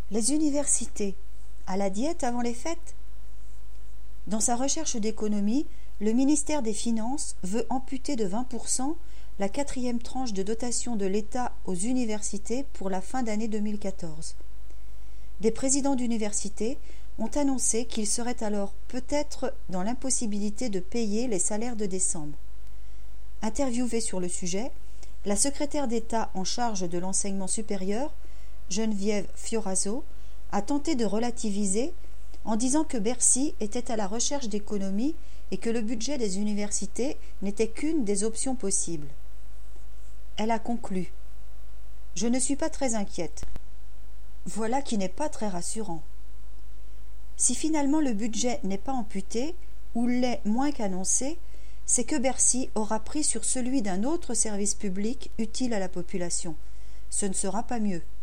Les universités, à la diète avant les fêtes? Dans sa recherche d'économie, le ministère des Finances veut amputer de 20% la 4e tranche de dotation de l'État aux universités pour la fin d'année 2014. Des présidents d'universités ont annoncé qu'ils seraient alors peut-être dans l'impossibilité de payer les salaires de décembre. Interviewée sur le sujet, la secrétaire d'État en charge de l'enseignement supérieur, Geneviève Fioraso, a tenté de relativiser en disant que Bercy était à la recherche d'économies et que le budget des universités n'était qu'une des options possibles. Elle a conclu : « Je ne suis pas très inquiète. » Voilà qui n'est pas très rassurant. Si finalement le budget n'est pas amputé, ou l'est moins qu'annoncé, c'est que Bercy aura pris sur celui d'un autre service public utile à la population. Ce ne sera pas mieux.